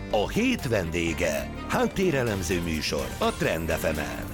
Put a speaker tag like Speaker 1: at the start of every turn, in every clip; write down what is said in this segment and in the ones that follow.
Speaker 1: A hét vendége. Háttérelemző műsor a Trend FM-en.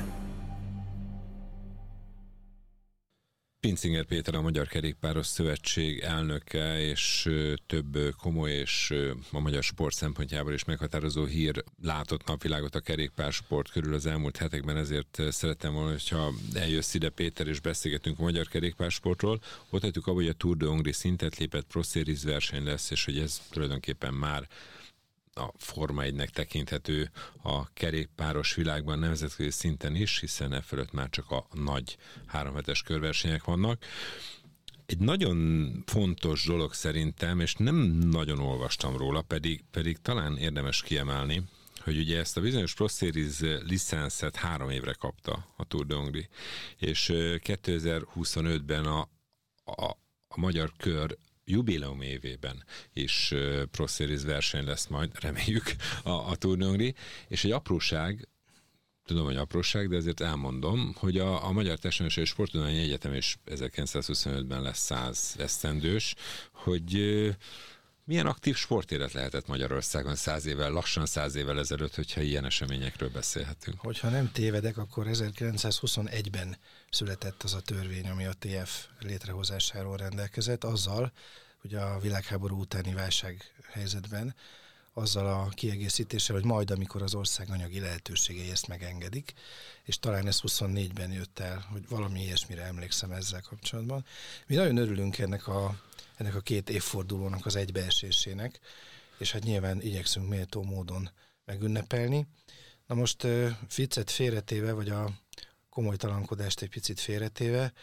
Speaker 2: Pincinger Péter, a Magyar Kerékpáros Szövetség elnöke, és több komoly és a magyar sport szempontjából is meghatározó hír látott napvilágot a kerékpársport körül az elmúlt hetekben, ezért szerettem volna, hogyha eljössz ide, Péter, és beszélgetünk a magyar kerékpársportról. Ott hagytuk abba, hogy a Tour de Hongrie szintet lépett, Pro Series verseny lesz, és hogy ez tulajdonképpen már a Forma 1-nek tekinthető a kerékpáros világban nemzetközi szinten is, hiszen e fölött már csak a nagy 3 hetes körversenyek vannak. Egy nagyon fontos dolog szerintem, és nem nagyon olvastam róla, pedig talán érdemes kiemelni, hogy ugye ezt a bizonyos Pro Series licenszet 3 évre kapta a Tour de Hongrie, és 2025-ben a magyar kör jubileum évében is Pro Series verseny lesz majd, reméljük, a Tour de Hongrie, és egy apróság, tudom, hogy apróság, de azért elmondom, hogy a Magyar Testnevelési és Sporttudományi Egyetem is 1925-ben lesz 100 esztendős, hogy milyen aktív sportélet lehetett Magyarországon 100 évvel, lassan 100 évvel ezelőtt, hogyha ilyen eseményekről beszélhetünk.
Speaker 3: Hogyha nem tévedek, akkor 1921-ben született az a törvény, ami a TF létrehozásáról rendelkezett, azzal, hogy a világháború utáni válsághelyzetben, azzal a kiegészítéssel, hogy majd, amikor az ország anyagi lehetőségei ezt megengedik, és talán ez 24-ben jött el, hogy valami ilyesmire emlékszem ezzel kapcsolatban. Mi nagyon örülünk ennek a 2 évfordulónak az egybeesésének, és hát nyilván igyekszünk méltó módon megünnepelni. Na most viccet félretéve, vagy a komolytalankodást egy picit félretéve,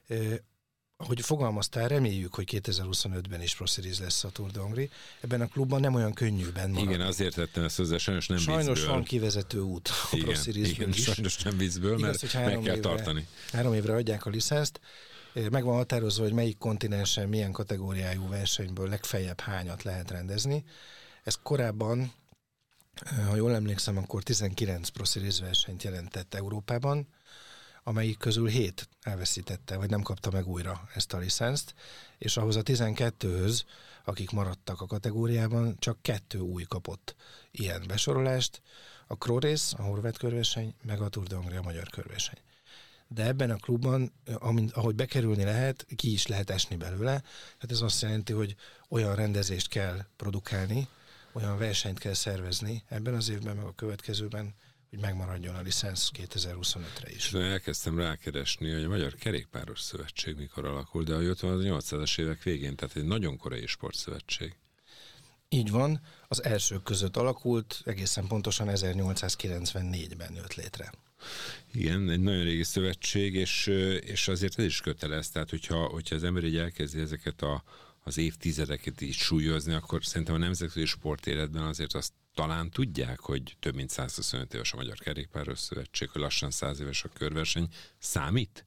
Speaker 3: ahogy fogalmaztál, reméljük, hogy 2025-ben is Pro Series lesz a Tour de Hongrie. Ebben a klubban nem olyan könnyű benne maradni.
Speaker 2: Igen, azért tettem ezt hozzá, sajnos nem
Speaker 3: Sajnos
Speaker 2: viccből.
Speaker 3: Van kivezető út a Pro Seriesből is.
Speaker 2: Sajnos nem viccből, mert
Speaker 3: igaz,
Speaker 2: meg kell tartani.
Speaker 3: 3 évre adják a licenszt. Meg van határozva, hogy melyik kontinensen milyen kategóriájú versenyből legfeljebb hányat lehet rendezni. Ez korábban, ha jól emlékszem, akkor 19 Pro Series versenyt jelentett Európában, amelyik közül 7 elveszítette, vagy nem kapta meg újra ezt a licenszt, és ahhoz a 12-höz, akik maradtak a kategóriában, csak 2 új kapott ilyen besorolást, a Pro Race, a horvát körverseny, meg a Tour de Hongrie, a magyar körverseny. De ebben a klubban, ahogy bekerülni lehet, ki is lehet esni belőle. Tehát ez azt jelenti, hogy olyan rendezést kell produkálni, olyan versenyt kell szervezni ebben az évben, meg a következőben, hogy megmaradjon a licensz 2025-re is.
Speaker 2: Elkezdtem rákeresni, hogy a Magyar Kerékpáros Szövetség mikor alakul, de hogy ott van az 80-as évek végén, tehát egy nagyon korai sportszövetség.
Speaker 3: Így van, az elsők között alakult, egészen pontosan 1894-ben jött létre.
Speaker 2: Igen, egy nagyon régi szövetség, és azért ez is kötelez, tehát hogyha az ember így elkezdi ezeket az évtizedeket így súlyozni, akkor szerintem a nemzetközi sportéletben azért azt talán tudják, hogy több mint 125 éves a Magyar Kerékpáros Szövetség, hogy lassan 100 éves a körverseny. Számít?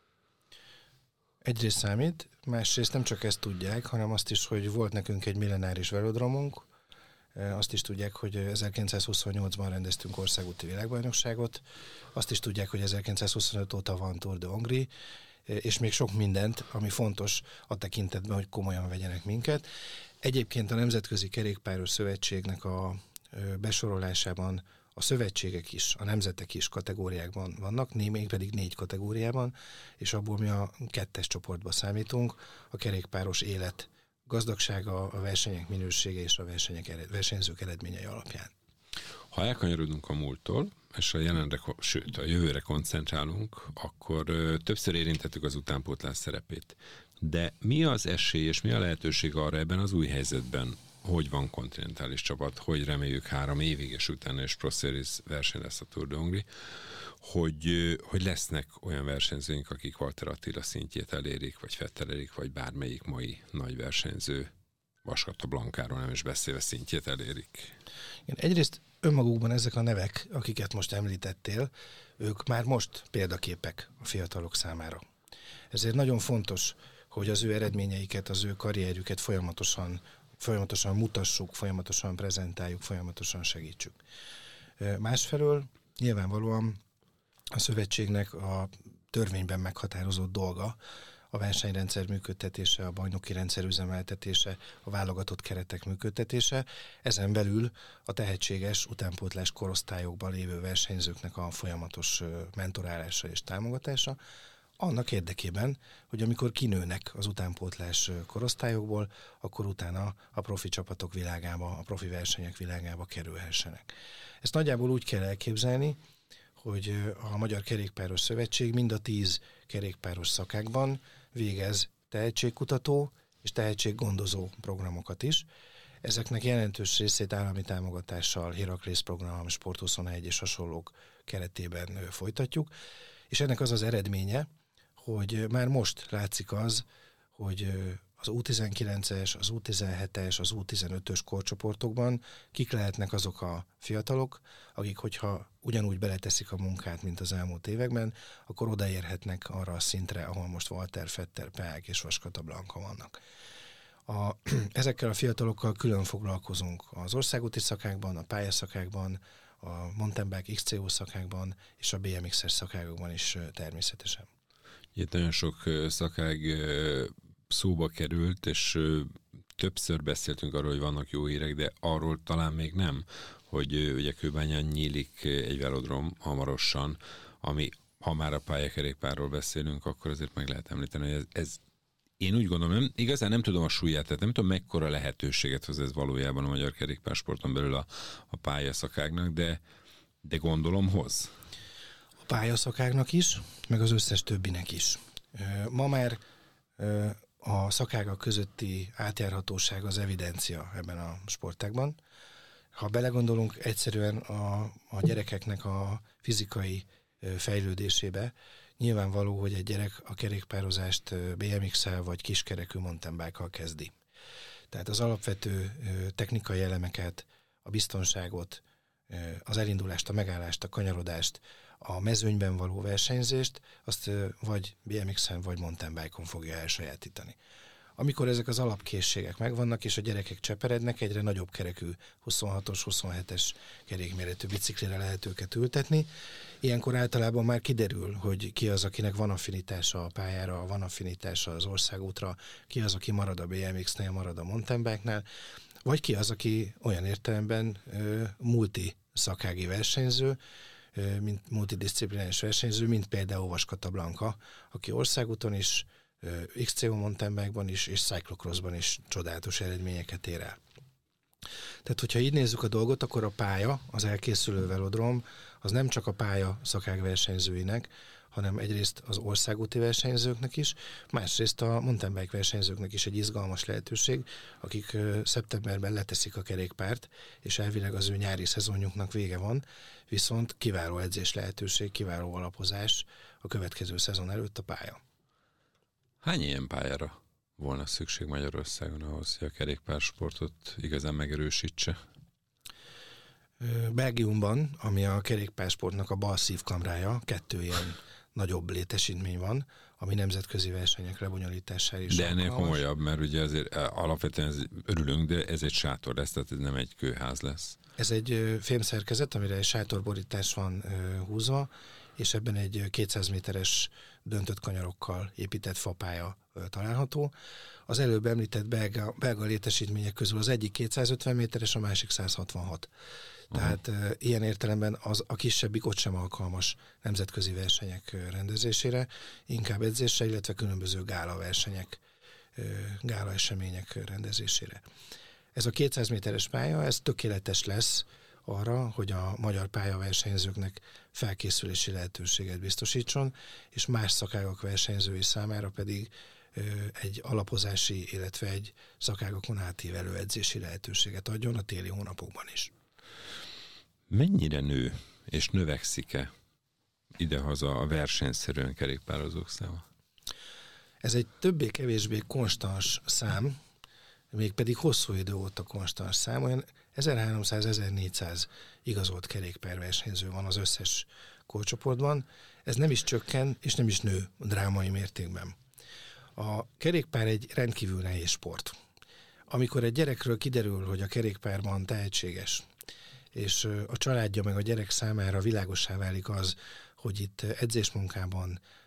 Speaker 3: Egyrészt számít, másrészt nem csak ezt tudják, hanem azt is, hogy volt nekünk egy millenáris velodromunk, azt is tudják, hogy 1928-ban rendeztünk országúti világbajnokságot, azt is tudják, hogy 1925 óta van Tour de Hongrie, és még sok mindent, ami fontos a tekintetben, hogy komolyan vegyenek minket. Egyébként a Nemzetközi Kerékpáros Szövetségnek a besorolásában a szövetségek is, a nemzetek is kategóriákban vannak, még pedig 4 kategóriában, és abból mi a 2-es csoportba számítunk, a kerékpáros élet gazdagsága, a versenyek minősége és a versenyzők eredményei alapján.
Speaker 2: Ha elkanyarodunk a múltra, és a jelenre, sőt a jövőre koncentrálunk, akkor többször érintettük az utánpótlás szerepét. De mi az esély és mi a lehetőség arra ebben az új helyzetben, hogy van kontinentális csapat, hogy reméljük 3 évig, és utána is Pro Series verseny lesz a Tour de Hongrie, hogy lesznek olyan versenyzőink, akik Walter Attila szintjét elérik, vagy Fetterelik, vagy bármelyik mai nagy versenyző, Vaskata Blankáról nem is beszélve szintjét elérik.
Speaker 3: Igen, egyrészt önmagukban ezek a nevek, akiket most említettél, ők már most példaképek a fiatalok számára. Ezért nagyon fontos, hogy az ő eredményeiket, az ő karrierjüket folyamatosan mutassuk, folyamatosan prezentáljuk, folyamatosan segítsük. Másfelől nyilvánvalóan a szövetségnek a törvényben meghatározott dolga a versenyrendszer működtetése, a bajnoki rendszer üzemeltetése, a válogatott keretek működtetése, ezen belül a tehetséges utánpótlás korosztályokban lévő versenyzőknek a folyamatos mentorálása és támogatása, annak érdekében, hogy amikor kinőnek az utánpótlás korosztályokból, akkor utána a profi csapatok világába, a profi versenyek világába kerülhessenek. Ezt nagyjából úgy kell elképzelni, hogy a Magyar Kerékpáros Szövetség mind a 10 kerékpáros szakákban végez tehetségkutató és tehetséggondozó programokat is. Ezeknek jelentős részét állami támogatással, Héraklész program, Sport 21 és hasonlók keretében folytatjuk, és ennek az az eredménye, hogy már most látszik az, hogy az U19-es, az U17-es, az U15-ös korcsoportokban kik lehetnek azok a fiatalok, akik, hogyha ugyanúgy beleteszik a munkát, mint az elmúlt években, akkor odaérhetnek arra a szintre, ahol most Walter, Vetter, Peák és Vaskata Blanka vannak. Ezekkel a fiatalokkal külön foglalkozunk az országúti szakákban, a pályaszakákban, a mountain bike XCO szakákban és a BMX-es szakákban is természetesen.
Speaker 2: Itt nagyon sok szakág szóba került, és többször beszéltünk arról, hogy vannak jó hírek, de arról talán még nem, hogy ugye Kőbányán nyílik egy velodrom hamarosan, ami, ha már a pályakerékpárról beszélünk, akkor azért meg lehet említeni, hogy ez én úgy gondolom, igazán nem tudom a súlyát, tehát nem tudom, mekkora lehetőséget hoz ez valójában a magyar kerékpársporton belül a pályaszakáknak, de gondolom hoz.
Speaker 3: A pályaszakáknak is, meg az összes többinek is. Ma már a szakágak közötti átjárhatóság az evidencia ebben a sportágban. Ha belegondolunk egyszerűen a gyerekeknek a fizikai fejlődésébe, nyilvánvaló, hogy egy gyerek a kerékpározást BMX-el vagy kiskerekű mountain bike-kal kezdi. Tehát az alapvető technikai elemeket, a biztonságot, az elindulást, a megállást, a kanyarodást, a mezőnyben való versenyzést, azt vagy BMX-en, vagy mountain bike-on fogja elsajátítani. Amikor ezek az alapkészségek megvannak, és a gyerekek cseperednek, egyre nagyobb kerekű 26-os, 27-es kerékméretű biciklire lehet őket ültetni. Ilyenkor általában már kiderül, hogy ki az, akinek van affinitása a pályára, van affinitása az országútra, ki az, aki marad a BMX-nél, marad a mountain bike-nál, vagy ki az, aki olyan értelemben multi-szakági versenyző, mint multidisciplináris versenyző, mint például Vaskata Blanka, aki országúton is, XCO mountain bike-ban is, és cyclocrossban is csodálatos eredményeket ér el. Tehát, hogyha így nézzük a dolgot, akkor a pálya, az elkészülő velodrom, az nem csak a pálya szakág versenyzőinek, hanem egyrészt az országúti versenyzőknek is, másrészt a mountain bike versenyzőknek is egy izgalmas lehetőség, akik szeptemberben leteszik a kerékpárt, és elvileg az ő nyári szezonjuknak vége van, viszont kiváló edzés lehetőség, kiváló alapozás a következő szezon előtt a pálya.
Speaker 2: Hány ilyen pályára volna szükség Magyarországon ahhoz, hogy a kerékpársportot igazán megerősítse?
Speaker 3: Belgiumban, ami a kerékpársportnak a bal szívkamrája, 2 ilyen nagyobb létesítmény van, ami nemzetközi versenyek lebonyolítására is
Speaker 2: de ennél komolyabb, mert ugye azért alapvetően örülünk, de ez egy sátor lesz, tehát ez nem egy kőház lesz.
Speaker 3: Ez egy fémszerkezet, amire egy sátorborítás van húzva, és ebben egy 200 méteres döntött kanyarokkal épített fapálya található. Az előbb említett belga létesítmények közül az egyik 250 méteres, a másik 166. Tehát ilyen értelemben a kisebbik ott sem alkalmas nemzetközi versenyek rendezésére, inkább edzésre, illetve különböző gála versenyek, gála események rendezésére. Ez a 200 méteres pálya, ez tökéletes lesz arra, hogy a magyar pályaversenyzőknek felkészülési lehetőséget biztosítson, és más szakágak versenyzői számára pedig egy alapozási, illetve egy szakágakon átívelő edzési lehetőséget adjon a téli hónapokban is.
Speaker 2: Mennyire nő és növekszik-e idehaza a versenyszerűen kerékpározók száma?
Speaker 3: Ez egy többé-kevésbé konstans szám, mégpedig hosszú idő óta konstans szám, olyan 1300-1400 igazolt kerékpárversenyző van az összes korcsoportban. Ez nem is csökken, és nem is nő drámai mértékben. A kerékpár egy rendkívül nehéz sport. Amikor egy gyerekről kiderül, hogy a kerékpárban tehetséges, és a családja meg a gyerek számára világossá válik az, hogy itt edzésmunkában,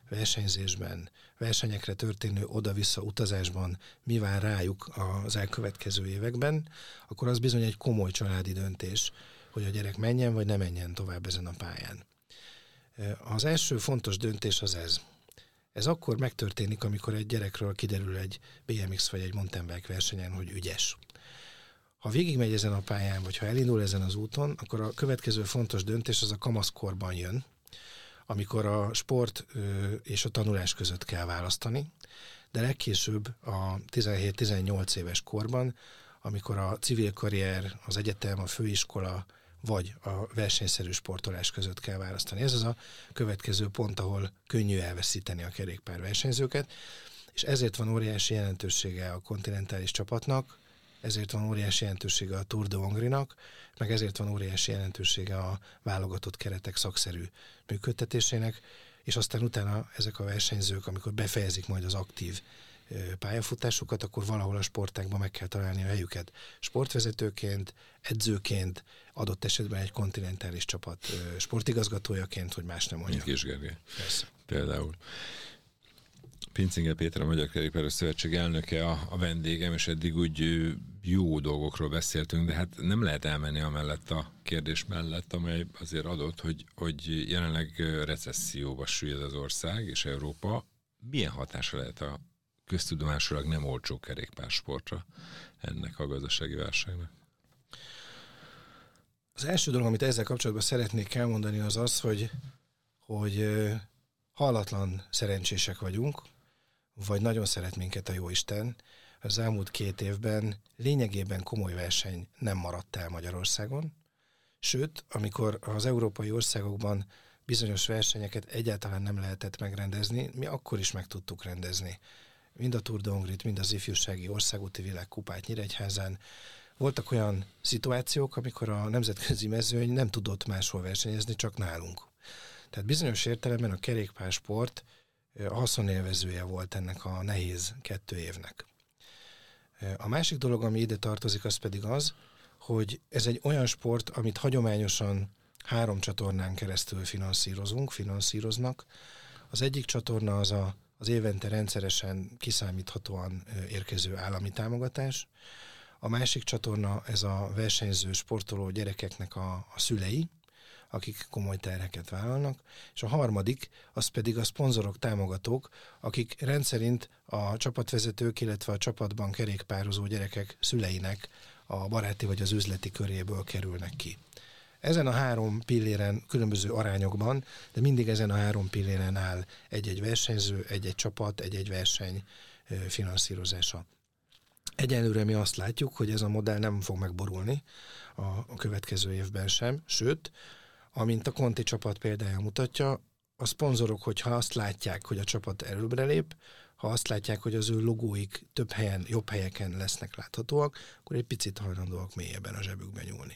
Speaker 3: versenyzésben, versenyekre történő oda-vissza utazásban mi vár rájuk az elkövetkező években, akkor az bizony egy komoly családi döntés, hogy a gyerek menjen vagy ne menjen tovább ezen a pályán. Az első fontos döntés az ez. Ez akkor megtörténik, amikor egy gyerekről kiderül egy BMX vagy egy mountainbike versenyen, hogy ügyes. Ha végigmegy ezen a pályán, vagy ha elindul ezen az úton, akkor a következő fontos döntés az a kamaszkorban jön, amikor a sport és a tanulás között kell választani, de legkésőbb a 17-18 éves korban, amikor a civil karrier, az egyetem, a főiskola vagy a versenyszerű sportolás között kell választani. Ez az a következő pont, ahol könnyű elveszíteni a kerékpárversenyzőket, és ezért van óriási jelentősége a kontinentális csapatnak, ezért van óriási jelentősége a Tour de Hongrie-nak, meg ezért van óriási jelentősége a válogatott keretek szakszerű működtetésének, és aztán utána ezek a versenyzők, amikor befejezik majd az aktív pályafutásukat, akkor valahol a sportágban meg kell találni a helyüket. Sportvezetőként, edzőként, adott esetben egy kontinentális csapat sportigazgatójaként, hogy más nem mondja.
Speaker 2: Mint Kis Gergely.
Speaker 3: Persze.
Speaker 2: Például. Pincinger Péter, a Magyar Kerékpáros Szövetség elnöke a vendégem, és eddig úgy jó dolgokról beszéltünk, de hát nem lehet elmenni amellett a kérdés mellett, amely azért adott, hogy jelenleg recesszióba süllyed az ország és Európa. Milyen hatása lehet a köztudomásúlag nem olcsó kerékpársportra ennek a gazdasági válságnak?
Speaker 3: Az első dolog, amit ezzel kapcsolatban szeretnék elmondani, az az, hogy hallatlan szerencsések vagyunk, vagy nagyon szeret minket a jóisten. Az elmúlt 2 évben lényegében komoly verseny nem maradt el Magyarországon. Sőt, amikor az európai országokban bizonyos versenyeket egyáltalán nem lehetett megrendezni, mi akkor is meg tudtuk rendezni. Mind a Tour de Hongrie-t, mind az ifjúsági országúti világkupát Nyíregyházán. Voltak olyan szituációk, amikor a nemzetközi mezőny nem tudott máshol versenyezni, csak nálunk. Tehát bizonyos értelemben a kerékpársport a haszonélvezője volt ennek a nehéz 2 évnek. A másik dolog, ami ide tartozik, az pedig az, hogy ez egy olyan sport, amit hagyományosan 3 csatornán keresztül finanszíroznak. Az egyik csatorna az évente rendszeresen kiszámíthatóan érkező állami támogatás. A másik csatorna ez a versenyző, sportoló gyerekeknek a szülei, akik komoly terheket vállalnak, és a harmadik, az pedig a szponzorok, támogatók, akik rendszerint a csapatvezetők, illetve a csapatban kerékpározó gyerekek szüleinek a baráti vagy az üzleti köréből kerülnek ki. Ezen a 3 pilléren különböző arányokban, de mindig ezen a 3 pilléren áll egy-egy versenyző, egy-egy csapat, egy-egy verseny finanszírozása. Egyelőre mi azt látjuk, hogy ez a modell nem fog megborulni a következő évben sem, sőt, amint a Conti csapat példája mutatja, a szponzorok, hogyha azt látják, hogy a csapat előbbre lép, ha azt látják, hogy az ő logóik több helyen, jobb helyeken lesznek láthatóak, akkor egy picit hajlandóak mélyebben a zsebükbe nyúlni.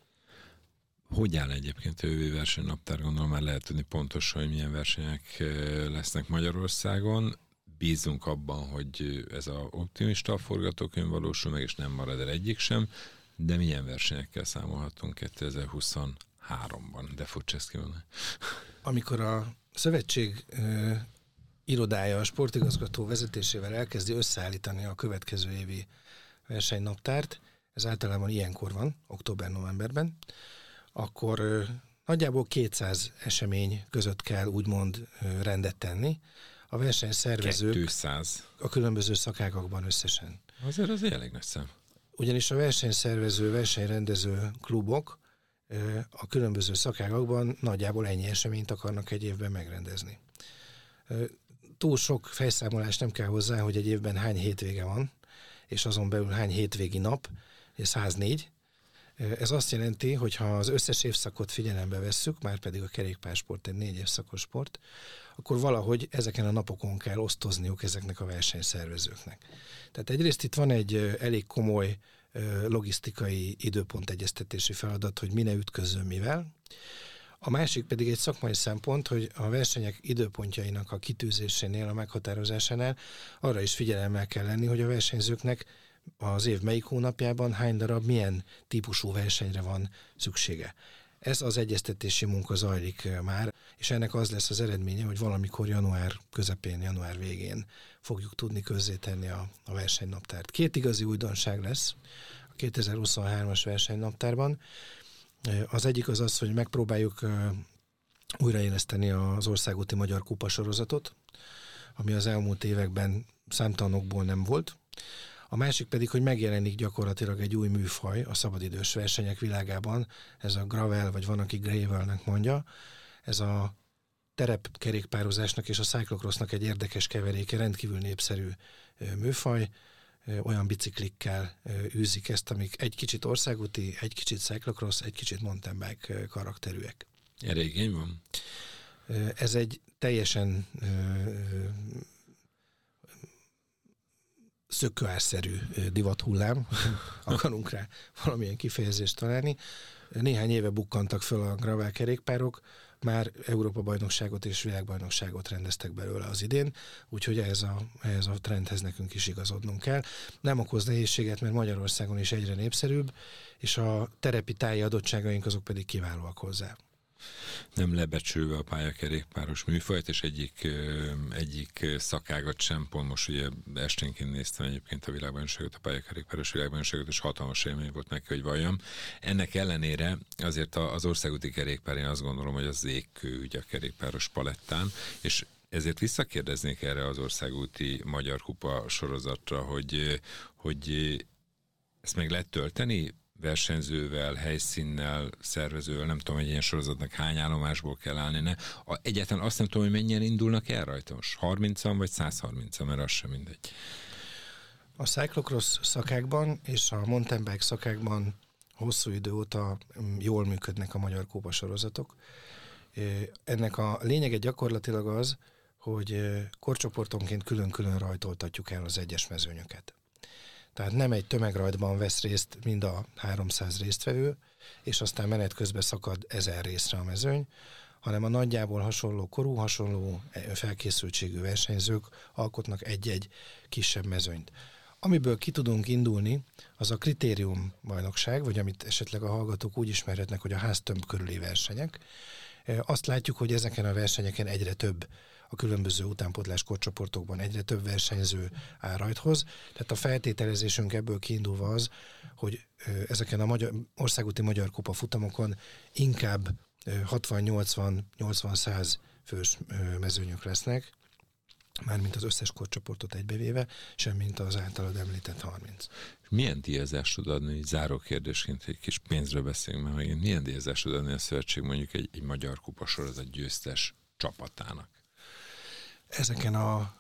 Speaker 2: Hogy áll egyébként a jövő versenynaptár? Gondolom már lehet tudni pontosan, hogy milyen versenyek lesznek Magyarországon. Bízunk abban, hogy ez az optimista forgatókönyv valósul meg, és nem marad el egyik sem, de milyen versenyekkel számolhatunk 2023-ban? De furcsa ezt kimondani. Amikor
Speaker 3: a szövetség irodája a sportigazgató vezetésével elkezdi összeállítani a következő évi versenynaptárt, ez általában ilyenkor van, október-novemberben, akkor nagyjából 200 esemény között kell úgymond rendet tenni. A versenyszervezők
Speaker 2: 200.
Speaker 3: A különböző szakágakban összesen.
Speaker 2: Azért az elég nagy szám.
Speaker 3: Ugyanis a versenyszervező, versenyrendező klubok a különböző szakágakban nagyjából ennyi eseményt akarnak egy évben megrendezni. Túl sok fejszámolás nem kell hozzá, hogy egy évben hány hétvége van, és azon belül hány hétvégi nap, 104. Ez azt jelenti, hogy ha az összes évszakot figyelembe vesszük, már pedig a kerékpársport egy 4 évszakos sport, akkor valahogy ezeken a napokon kell osztozniuk ezeknek a versenyszervezőknek. Tehát egyrészt itt van egy elég komoly logisztikai időpontegyeztetési feladat, hogy mi ne ütközzön mivel. A másik pedig egy szakmai szempont, hogy a versenyek időpontjainak a kitűzésénél, a meghatározásánál arra is figyelemmel kell lenni, hogy a versenyzőknek az év melyik hónapjában hány darab, milyen típusú versenyre van szüksége. Ez az egyeztetési munka zajlik már, és ennek az lesz az eredménye, hogy valamikor január közepén, január végén fogjuk tudni közzétenni a versenynaptárt. 2 igazi újdonság lesz a 2023-as versenynaptárban. Az egyik az, hogy megpróbáljuk újraéleszteni az országúti magyar kupa sorozatot, ami az elmúlt években számtalanokból nem volt. A másik pedig, hogy megjelenik gyakorlatilag egy új műfaj a szabadidős versenyek világában, ez a gravel, vagy van, aki gravelnek mondja, ez a terepkerékpározásnak és a cyclocrossnak egy érdekes keveréke, rendkívül népszerű műfaj, olyan biciklikkel űzik ezt, amik egy kicsit országúti, egy kicsit cyclocross, egy kicsit mountain bike karakterűek.
Speaker 2: Erre igény van?
Speaker 3: Ez egy teljesen szökőárszerű divathullám, akarunk rá valamilyen kifejezést találni. Néhány éve bukkantak föl a gravel kerékpárok, már Európa-bajnokságot és világbajnokságot rendeztek belőle az idén, úgyhogy ehhez a trendhez nekünk is igazodnunk kell. Nem okoz nehézséget, mert Magyarországon is egyre népszerűbb, és a terepi táji adottságaink azok pedig kiválóak hozzá.
Speaker 2: Nem lebecsülve a pályakerékpáros műfajt, és egyik szakágat sem, pont most ugye esténként néztem egyébként a világbajnokságot, a pályakerékpáros világbajnokságot, és hatalmas élmény volt neki, hogy valljam. Ennek ellenére azért az országúti kerékpár, én azt gondolom, hogy az égkő ügy a kerékpáros palettán, és ezért visszakérdeznék erre az országúti magyar kupa sorozatra, hogy ezt meg lehet tölteni versenyzővel, helyszínnel, szervezővel, nem tudom, hogy ilyen sorozatnak hány állomásból kell állni. Egyáltalán azt nem tudom, hogy mennyien indulnak el rajta most. 30-an vagy 130-an, mert az sem mindegy.
Speaker 3: A cyclocross szakákban és a mountain bike szakákban hosszú idő óta jól működnek a magyar kupa sorozatok. Ennek a lényege gyakorlatilag az, hogy korcsoportonként külön-külön rajtoltatjuk el az egyes mezőnyöket. Tehát nem egy tömegrajtban vesz részt mind a 300 résztvevő, és aztán menet közben szakad 1000 részre a mezőny, hanem a nagyjából hasonló korú, hasonló felkészültségű versenyzők alkotnak egy-egy kisebb mezőnyt. Amiből ki tudunk indulni, az a kritérium bajnokság, vagy amit esetleg a hallgatók úgy ismerhetnek, hogy a háztömb körüli versenyek. Azt látjuk, hogy ezeken a versenyeken egyre több a különböző utánpótlás korcsoportokban egyre több versenyző áll rajthoz. Tehát a feltételezésünk ebből kiindulva az, hogy ezeken a országúti magyar kupa futamokon inkább 60-80-100 fős mezőnyök lesznek, mármint az összes korcsoportot egybevéve, semmint az általad említett 30.
Speaker 2: Milyen díjazást tud adni, záró kérdésként egy kis pénzről beszélünk már megint, milyen díjazást tud adni a szövetség mondjuk egy magyar kupa sorozat győztes csapatának?
Speaker 3: Ezeken a